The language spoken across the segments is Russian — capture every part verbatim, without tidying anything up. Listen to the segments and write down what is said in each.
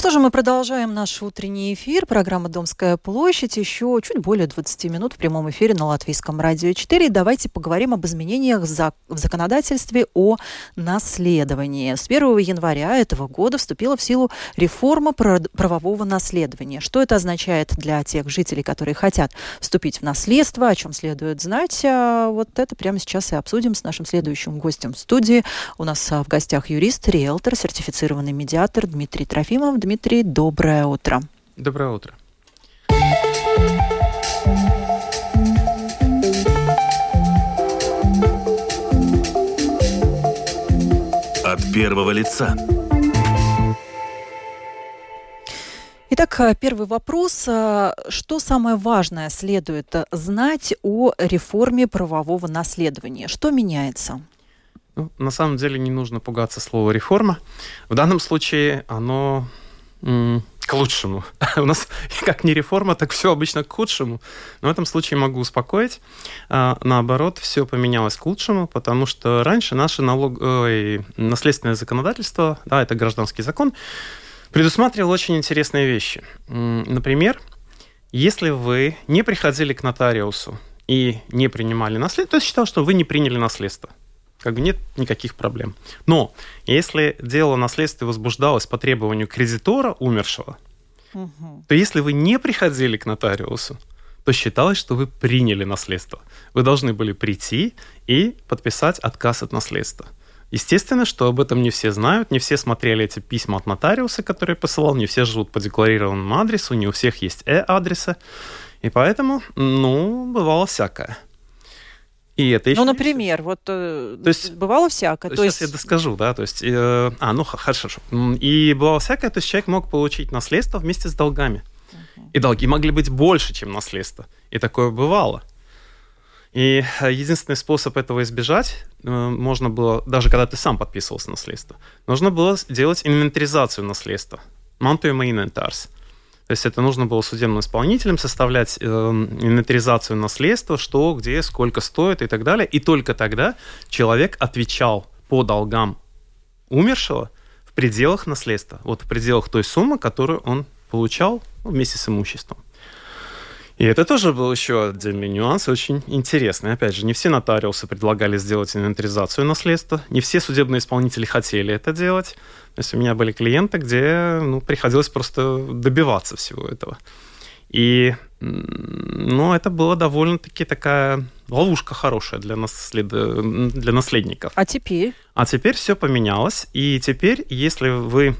что же, мы продолжаем наш утренний эфир. Программа «Домская площадь». Еще чуть более двадцать минут в прямом эфире на Латвийском радио четыре. Давайте поговорим об изменениях в законодательстве о наследовании. С первого января этого года вступила в силу реформа правового наследования. Что это означает для тех жителей, которые хотят вступить в наследство, о чем следует знать? Вот это прямо сейчас и обсудим с нашим следующим гостем в студии. У нас в гостях юрист, риэлтор, сертифицированный медиатор Дмитрий Трофимов. Дмитрий, доброе утро. Доброе утро. От первого лица. Итак, первый вопрос. Что самое важное следует знать о реформе правового наследования? Что меняется? Ну, на самом деле не нужно пугаться слова «реформа». В данном случае оно м- к лучшему. У нас как не реформа, так все обычно к худшему. Но в этом случае могу успокоить. А, наоборот, все поменялось к лучшему, потому что раньше наше налог... Ой, наследственное законодательство, да, это гражданский закон, предусматривал очень интересные вещи. Например, если вы не приходили к нотариусу и не принимали наследство, то считал, что вы не приняли наследство. Как бы нет никаких проблем. Но если дело о наследстве возбуждалось по требованию кредитора умершего, угу. то если вы не приходили к нотариусу, то считалось, что вы приняли наследство. Вы должны были прийти и подписать отказ от наследства. Естественно, что об этом не все знают, не все смотрели эти письма от нотариуса, которые посылал, не все живут по декларированному адресу, не у всех есть э-адресы. И поэтому, ну, бывало всякое. И это еще ну, например, вот то есть, бывало всякое. То сейчас есть... я доскажу, да, то есть, э, а, ну, хорошо. И бывало всякое, то есть человек мог получить наследство вместе с долгами. Uh-huh. И долги могли быть больше, чем наследство. И такое бывало. И единственный способ этого избежать, можно было, даже когда ты сам подписывался на наследство, нужно было делать инвентаризацию наследства. Mantojuma inventārs. То есть это нужно было судебным исполнителям составлять э, инвентаризацию наследства, что, где, сколько стоит и так далее. И только тогда человек отвечал по долгам умершего в пределах наследства. Вот в пределах той суммы, которую он получал, ну, вместе с имуществом. И это тоже был еще отдельный нюанс, очень интересный. Опять же, не все нотариусы предлагали сделать инвентаризацию наследства, не все судебные исполнители хотели это делать. То есть у меня были клиенты, где ну, приходилось просто добиваться всего этого. И ну, это была довольно-таки такая ловушка хорошая для, наслед... для наследников. А теперь? А теперь все поменялось. И теперь, если вы...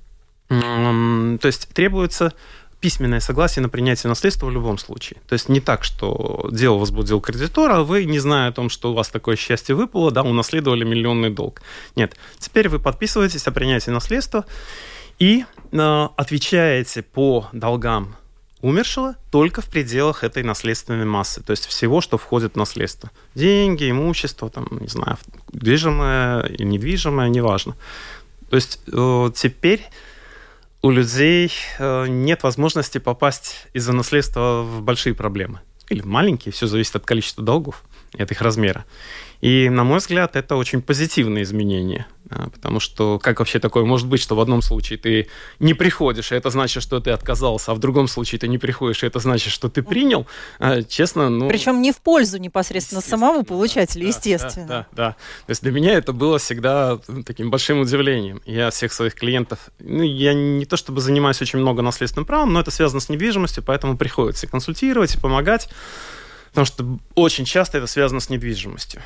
То есть требуется... письменное согласие на принятие наследства в любом случае. То есть не так, что дело возбудил кредитор, а вы, не зная о том, что у вас такое счастье выпало, да, унаследовали миллионный долг. Нет. Теперь вы подписываетесь о принятии наследства и э, отвечаете по долгам умершего только в пределах этой наследственной массы. То есть всего, что входит в наследство. Деньги, имущество, там, не знаю, движимое и недвижимое, неважно. То есть э, теперь... у людей нет возможности попасть из-за наследства в большие проблемы. Или в маленькие, все зависит от количества долгов и от их размера. И, на мой взгляд, это очень позитивное изменение. Потому что как вообще такое может быть, что в одном случае ты не приходишь, и это значит, что ты отказался, а в другом случае ты не приходишь, и это значит, что ты принял? Честно, ну... Причем не в пользу непосредственно самому получателю, да, естественно. Да, да, да. То есть для меня это было всегда таким большим удивлением. Я всех своих клиентов... Ну, я не то чтобы занимаюсь очень много наследственным правом, но это связано с недвижимостью, поэтому приходится консультировать и помогать, потому что очень часто это связано с недвижимостью.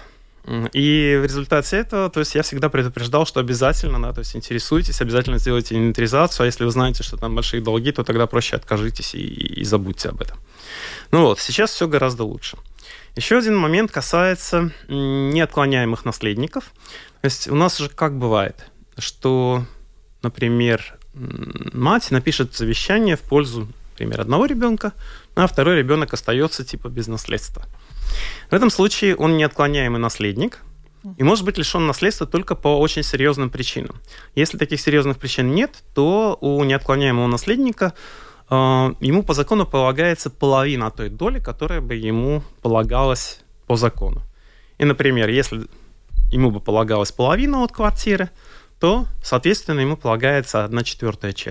И в результате этого, то есть я всегда предупреждал, что обязательно, да, то есть интересуйтесь, обязательно сделайте инвентаризацию, а если вы знаете, что там большие долги, то тогда проще откажитесь и, и забудьте об этом. Ну вот, сейчас все гораздо лучше. Еще один момент касается неотклоняемых наследников. То есть у нас же как бывает, что, например, мать напишет завещание в пользу, например, одного ребенка, а второй ребенок остается типа без наследства. В этом случае он неотклоняемый наследник и может быть лишен наследства только по очень серьезным причинам. Если таких серьезных причин нет, то у неотклоняемого наследника э, ему по закону полагается половина той доли, которая бы ему полагалась по закону. И, например, если ему бы полагалась половина от квартиры, то, соответственно, ему полагается одна четвертая часть.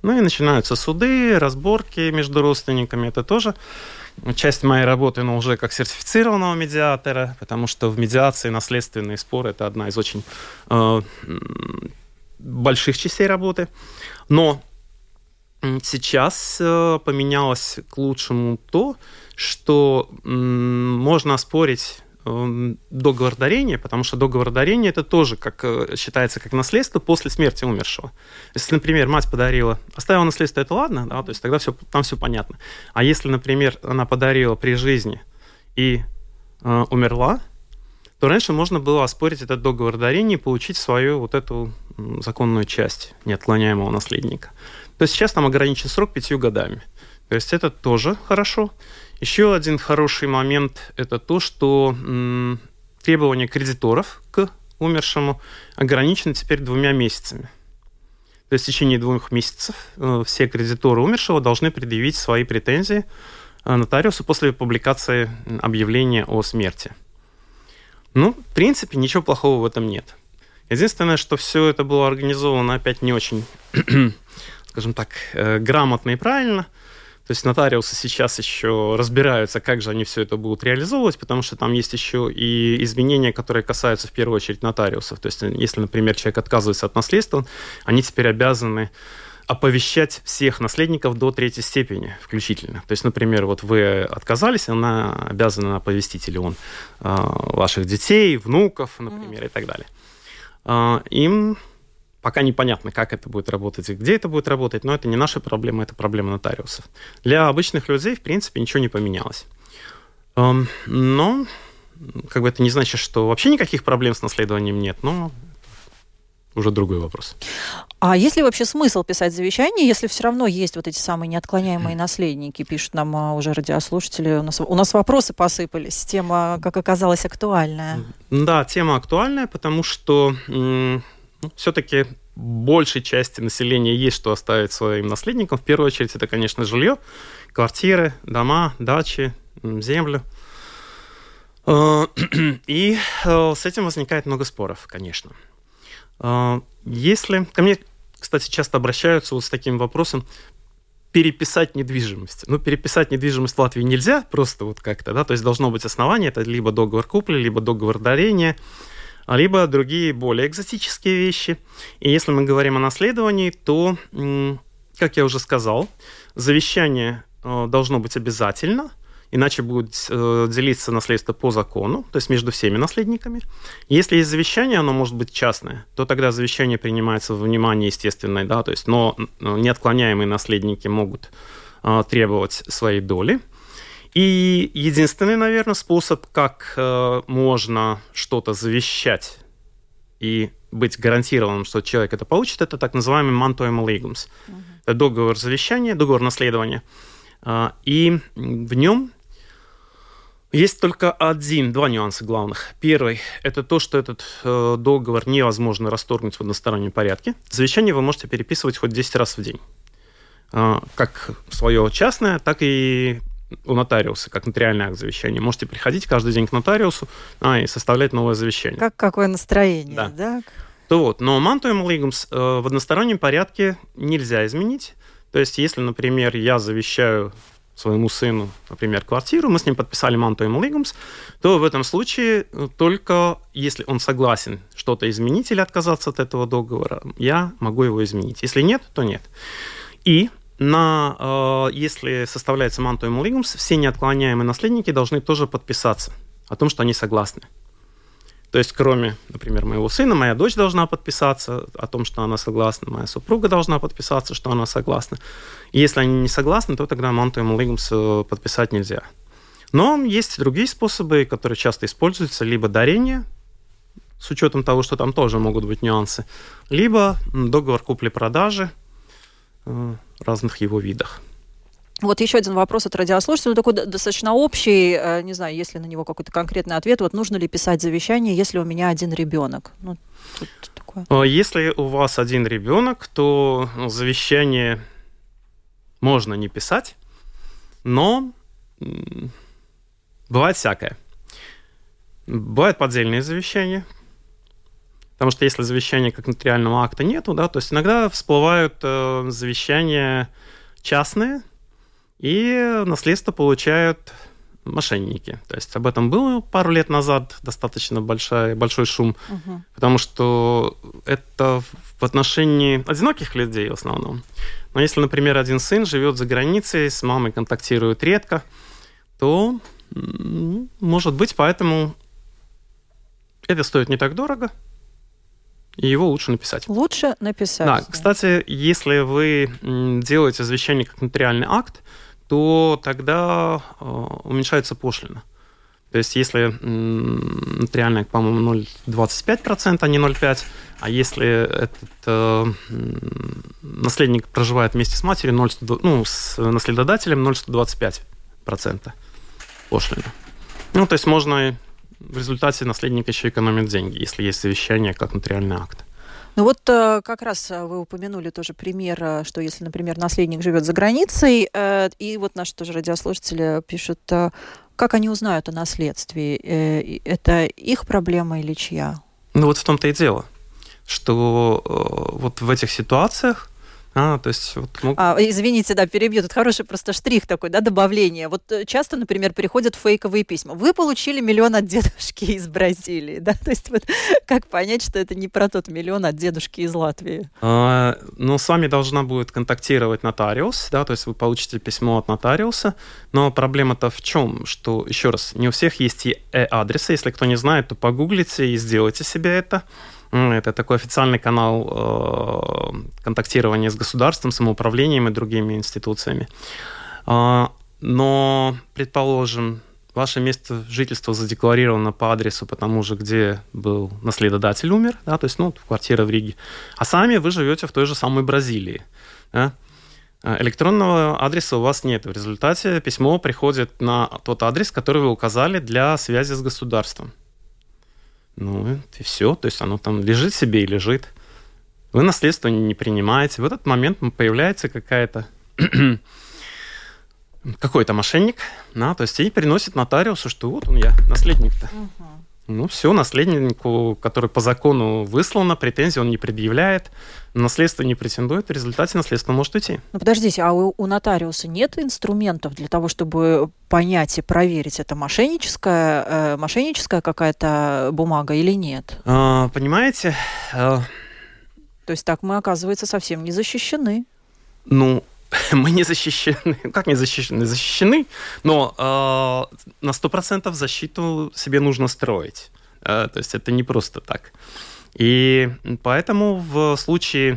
Ну и начинаются суды, разборки между родственниками. Это тоже часть моей работы, но уже как сертифицированного медиатора, потому что в медиации наследственные споры – это одна из очень э, больших частей работы. Но сейчас э, поменялось к лучшему то, что э, можно оспорить договор дарения, потому что договор дарения это тоже как, считается как наследство после смерти умершего. Если, например, мать подарила, оставила наследство, это ладно, да, то есть тогда все, там все понятно. А если, например, она подарила при жизни и э, умерла, то раньше можно было оспорить этот договор дарения и получить свою вот эту законную часть неотклоняемого наследника. То есть сейчас там ограничен срок пятью годами. То есть это тоже хорошо. Еще один хороший момент – это то, что м, требования кредиторов к умершему ограничены теперь двумя месяцами. То есть в течение двух месяцев э, все кредиторы умершего должны предъявить свои претензии э, нотариусу после публикации объявления о смерти. Ну, в принципе, ничего плохого в этом нет. Единственное, что все это было организовано опять не очень, скажем так, э, грамотно и правильно. То есть нотариусы сейчас еще разбираются, как же они все это будут реализовывать, потому что там есть еще и изменения, которые касаются в первую очередь нотариусов. То есть если, например, человек отказывается от наследства, они теперь обязаны оповещать всех наследников до третьей степени включительно. То есть, например, вот вы отказались, она обязана оповестить или он ваших детей, внуков, например, mm-hmm. и так далее. Им пока непонятно, как это будет работать и где это будет работать, но это не наша проблема, это проблема нотариусов. Для обычных людей, в принципе, ничего не поменялось. Но как бы это не значит, что вообще никаких проблем с наследованием нет, но уже другой вопрос. А есть ли вообще смысл писать завещание, если все равно есть вот эти самые неотклоняемые наследники? Пишут нам уже радиослушатели. У нас, у нас вопросы посыпались. Тема, как оказалось, актуальная. Да, тема актуальная, потому что м- все-таки большей части населения есть что оставить своим наследникам. В первую очередь это, конечно, жилье, квартиры, дома, дачи, землю. И с этим возникает много споров, конечно. Если... Ко мне, кстати, часто обращаются вот с таким вопросом: переписать недвижимость. Ну, переписать недвижимость в Латвии нельзя просто вот как-то, да, то есть должно быть основание, это либо договор купли, либо договор дарения, либо другие более экзотические вещи. И если мы говорим о наследовании, то, как я уже сказал, завещание должно быть обязательно, иначе будет делиться наследство по закону, то есть между всеми наследниками. Если есть завещание, оно может быть частное, то тогда завещание принимается во внимание естественное, да, то есть, но неотклоняемые наследники могут требовать своей доли. И единственный, наверное, способ, как э, можно что-то завещать и быть гарантированным, что человек это получит, это так называемый mantojuma līgums. Uh-huh. Это договор завещания, договор наследования. Э, и в нем есть только один, два нюанса главных. Первый – это то, что этот э, договор невозможно расторгнуть в одностороннем порядке. Завещание вы можете переписывать хоть десять раз в день. Э, как свое частное, так и у нотариуса, как нотариальный акт завещания. Можете приходить каждый день к нотариусу а, и составлять новое завещание. Как какое настроение, да? да? То вот, но mantojuma līgums э, в одностороннем порядке нельзя изменить. То есть, если, например, я завещаю своему сыну, например, квартиру, мы с ним подписали mantojuma līgums, то в этом случае только если он согласен что-то изменить или отказаться от этого договора, я могу его изменить. Если нет, то нет. И На, э, если составляется mantojuma līgums, все неотклоняемые наследники должны тоже подписаться о том, что они согласны. То есть, кроме, например, моего сына, моя дочь должна подписаться о том, что она согласна, моя супруга должна подписаться, что она согласна. И если они не согласны, то тогда mantojuma līgums подписать нельзя. Но есть другие способы, которые часто используются, либо дарение, с учетом того, что там тоже могут быть нюансы, либо договор купли-продажи, разных его видах. Вот еще один вопрос от радиослушателя, такой достаточно общий, не знаю, есть ли на него какой-то конкретный ответ. Вот нужно ли писать завещание, если у меня один ребенок? Ну, такое. Если у вас один ребенок, то завещание можно не писать, но бывает всякое. Бывают поддельные завещания. Потому что если завещания как нотариального акта нету, да, то есть иногда всплывают э, завещания частные, и наследство получают мошенники. То есть об этом было пару лет назад достаточно большой, большой шум, угу. потому что это в отношении одиноких людей в основном. Но если, например, один сын живет за границей, с мамой контактирует редко, то, может быть, поэтому это стоит не так дорого, и его лучше написать. Лучше написать. Да, кстати, если вы делаете завещание как нотариальный акт, то тогда э, уменьшается пошлина. То есть если м, нотариальный, по-моему, ноль целых двадцать пять сотых процента, а не ноль целых пять процента, а если этот э, наследник проживает вместе с матерью, ноль, ну, с наследодателем ноль целых сто двадцать пять процента пошлина. Ну, то есть можно в результате наследник еще экономит деньги, если есть завещание как нотариальный акт. Ну вот как раз вы упомянули тоже пример, что если, например, наследник живет за границей, и вот наши тоже радиослушатели пишут, как они узнают о наследстве? Это их проблема или чья? Ну вот в том-то и дело, что вот в этих ситуациях, А, то есть... Вот, ну... а, извините, да, перебью. Тут хороший просто штрих такой, да, добавление. Вот часто, например, приходят фейковые письма. Вы получили миллион от дедушки из Бразилии, да? То есть вот как понять, что это не про тот миллион от дедушки из Латвии? А, ну, с вами должна будет контактировать нотариус, да, то есть вы получите письмо от нотариуса, но проблема-то в чем? Что, еще раз, не у всех есть и адресы. Если кто не знает, то погуглите и сделайте себе это. Это такой официальный канал э, контактирования с государством, самоуправлением и другими институциями. Э, но, предположим, ваше место жительства задекларировано по адресу, по тому же, где был наследодатель, умер, да, то есть, ну, квартира в Риге, а сами вы живете в той же самой Бразилии. Да? Электронного адреса у вас нет. В результате письмо приходит на тот адрес, который вы указали для связи с государством. Ну, и все. То есть оно там лежит себе и лежит. Вы наследство не принимаете. В этот момент появляется какая-то какой-то мошенник, да, то есть и приносит нотариусу, что вот он я, наследник-то. Угу. Ну, все, наследнику, который по закону выслано, претензий он не предъявляет, наследство не претендует, в результате наследство может уйти. Ну, подождите, а у, у нотариуса нет инструментов для того, чтобы понять и проверить, это мошенническая, э, мошенническая какая-то бумага или нет? А, понимаете? А... То есть так мы, оказывается, совсем не защищены. Ну, мы не защищены. Как не защищены? Защищены, но э, на сто процентов защиту себе нужно строить. Э, то есть это не просто так. И поэтому в случае,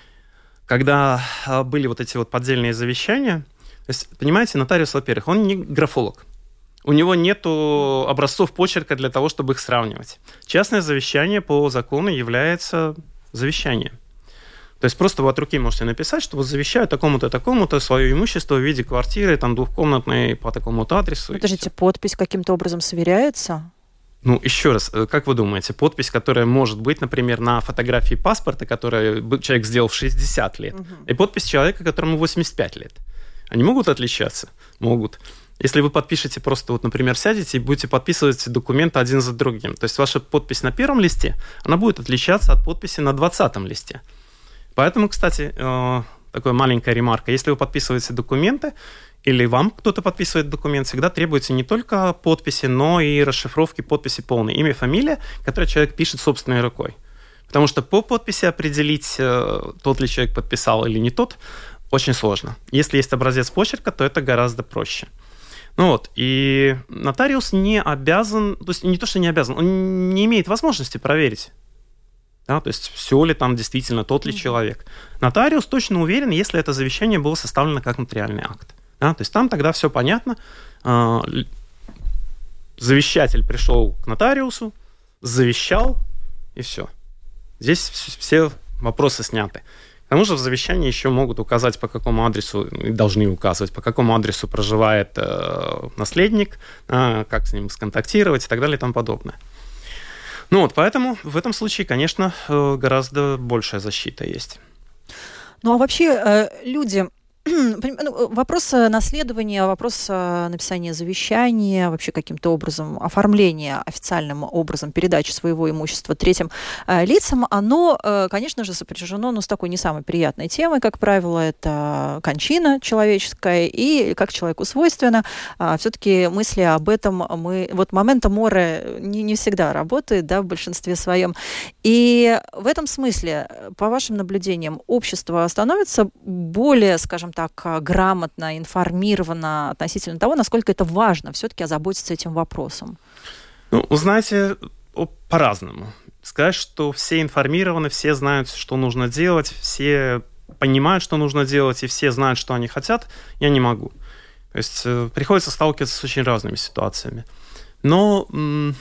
когда были вот эти вот поддельные завещания, то есть, понимаете, нотариус, во-первых, он не графолог. У него нету образцов почерка для того, чтобы их сравнивать. Частное завещание по закону является завещанием. То есть просто вы от руки можете написать, что вот завещаю такому-то, такому-то свое имущество в виде квартиры, там, двухкомнатной по такому-то адресу. Подождите, подпись каким-то образом сверяется? Ну, еще раз, как вы думаете, подпись, которая может быть, например, на фотографии паспорта, которую человек сделал в шестьдесят лет, угу. и подпись человека, которому восемьдесят пять лет, они могут отличаться? Могут. Если вы подпишете просто, вот, например, сядете и будете подписывать документы один за другим, то есть ваша подпись на первом листе, она будет отличаться от подписи на двадцатом листе. Поэтому, кстати, такая маленькая ремарка. Если вы подписываете документы, или вам кто-то подписывает документ, всегда требуется не только подписи, но и расшифровки подписи полной. Имя, фамилия, которое человек пишет собственной рукой. Потому что по подписи определить, тот ли человек подписал или не тот, очень сложно. Если есть образец почерка, то это гораздо проще. Ну вот, и нотариус не обязан, то есть не то, что не обязан, он не имеет возможности проверить. Да, то есть все ли там действительно тот ли mm-hmm. человек. Нотариус точно уверен, если это завещание было составлено как нотариальный акт. Да, то есть там тогда все понятно. Завещатель пришел к нотариусу, завещал, и все. Здесь все вопросы сняты. К тому же в завещании еще могут указать, по какому адресу, должны указывать, по какому адресу проживает э, наследник, э, как с ним сконтактировать и так далее и тому подобное. Ну вот, поэтому в этом случае, конечно, гораздо большая защита есть. Ну а вообще люди Вопрос наследования, вопрос написания завещания, вообще каким-то образом оформления официальным образом передачи своего имущества третьим лицам, оно, конечно же, сопряжено ну, с такой не самой приятной темой, как правило, это кончина человеческая, и как человеку свойственно, все-таки мысли об этом мы... Вот момента море не, не всегда работает, да, в большинстве своем. И в этом смысле, по вашим наблюдениям, общество становится более, скажем так, грамотно, информировано относительно того, насколько это важно все-таки озаботиться этим вопросом? Ну, знаете, по-разному. Сказать, что все информированы, все знают, что нужно делать, все понимают, что нужно делать, и все знают, что они хотят, я не могу. То есть э, приходится сталкиваться с очень разными ситуациями. Но м-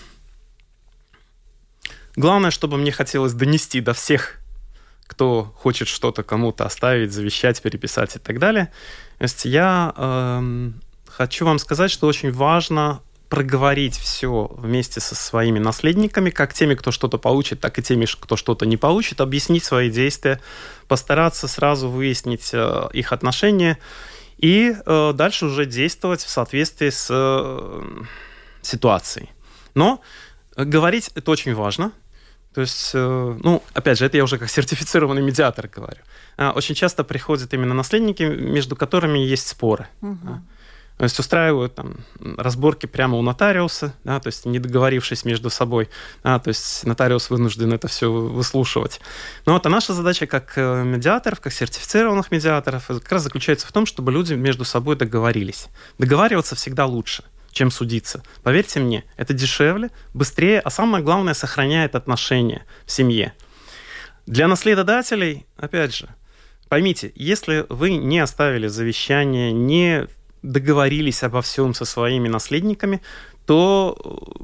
главное, чтобы мне хотелось донести до всех, кто хочет что-то кому-то оставить, завещать, переписать и так далее. То есть я э, хочу вам сказать, что очень важно проговорить все вместе со своими наследниками, как теми, кто что-то получит, так и теми, кто что-то не получит, объяснить свои действия, постараться сразу выяснить э, их отношения и э, дальше уже действовать в соответствии с э, ситуацией. Но говорить это очень важно. То есть, ну, опять же, это я уже как сертифицированный медиатор говорю. Очень часто приходят именно наследники, между которыми есть споры. Угу. То есть устраивают там разборки прямо у нотариуса, да, то есть не договорившись между собой. Да, то есть нотариус вынужден это все выслушивать. Но вот, а наша задача как медиаторов, как сертифицированных медиаторов, как раз заключается в том, чтобы люди между собой договорились. Договариваться всегда лучше, чем судиться. Поверьте мне, это дешевле, быстрее, а самое главное, сохраняет отношения в семье. Для наследодателей, опять же, поймите, если вы не оставили завещание, не договорились обо всем со своими наследниками, то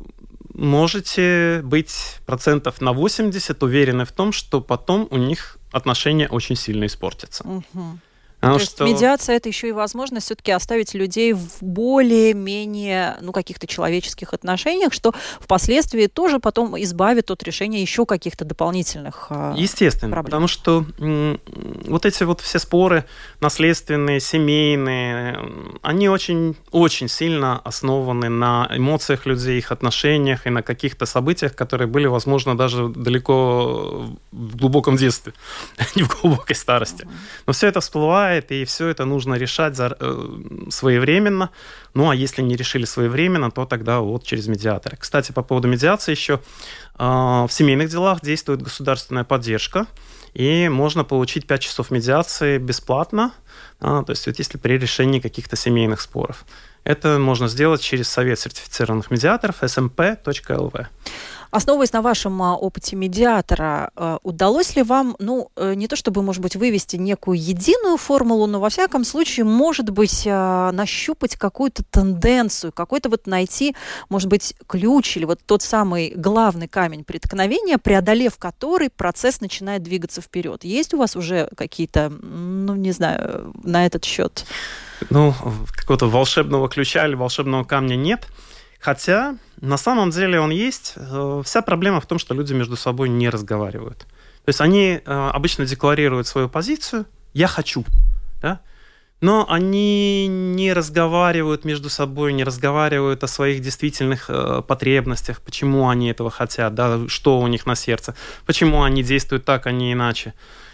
можете быть процентов на восемьдесят уверены в том, что потом у них отношения очень сильно испортятся. Угу. Потому То есть что... медиация – это еще и возможность все-таки оставить людей в более-менее, ну, каких-то человеческих отношениях, что впоследствии тоже потом избавит от решения еще каких-то дополнительных Естественно, проблем. Потому что м- вот эти вот все споры наследственные, семейные, они очень, очень сильно основаны на эмоциях людей, их отношениях и на каких-то событиях, которые были, возможно, даже далеко в глубоком детстве, не в глубокой старости. Но все это всплывает, и все это нужно решать за, э, своевременно. Ну, а если не решили своевременно, то тогда вот через медиатора. Кстати, по поводу медиации еще. Э, в семейных делах действует государственная поддержка, и можно получить пять часов медиации бесплатно, э, то есть вот если при решении каких-то семейных споров. Это можно сделать через Совет сертифицированных медиаторов эс эм пэ точка эл ви. Основываясь на вашем опыте медиатора, удалось ли вам, ну, не то чтобы, может быть, вывести некую единую формулу, но, во всяком случае, может быть, нащупать какую-то тенденцию, какой-то вот найти, может быть, ключ или вот тот самый главный камень преткновения, преодолев который процесс начинает двигаться вперед? Есть у вас уже какие-то, ну, не знаю, на этот счет? Ну, какого-то волшебного ключа или волшебного камня нет. Хотя, на самом деле он есть. Вся проблема в том, что люди между собой не разговаривают. То есть они обычно декларируют свою позицию «я хочу», да? Но они не разговаривают между собой, не разговаривают о своих действительных потребностях, почему они этого хотят, да, что у них на сердце, почему они действуют так, а не иначе.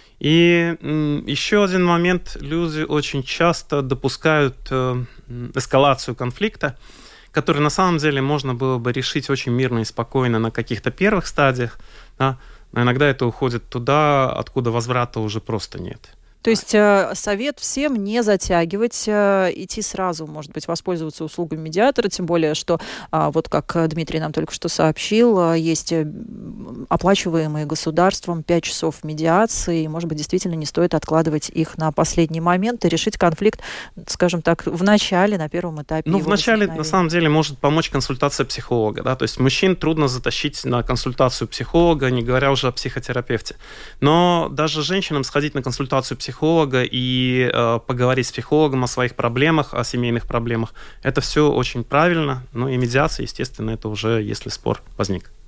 И еще один момент. Люди очень часто допускают эскалацию конфликта, который на самом деле можно было бы решить очень мирно и спокойно на каких-то первых стадиях, да? Но иногда это уходит туда, откуда возврата уже просто нет. То есть э, совет всем не затягивать, э, идти сразу, может быть, воспользоваться услугами медиатора, тем более, что, э, вот как Дмитрий нам только что сообщил, э, есть оплачиваемые государством пять часов медиации, и, может быть, действительно не стоит откладывать их на последний момент и решить конфликт, скажем так, в начале, на первом этапе. Ну, в начале, на самом деле, может помочь консультация психолога, да, то есть мужчин трудно затащить на консультацию психолога, не говоря уже о психотерапевте. Но даже женщинам сходить на консультацию психолога психолога и э, поговорить с психологом о своих проблемах, о семейных проблемах. Это все очень правильно. Ну и медиация, естественно, это уже если спор возник.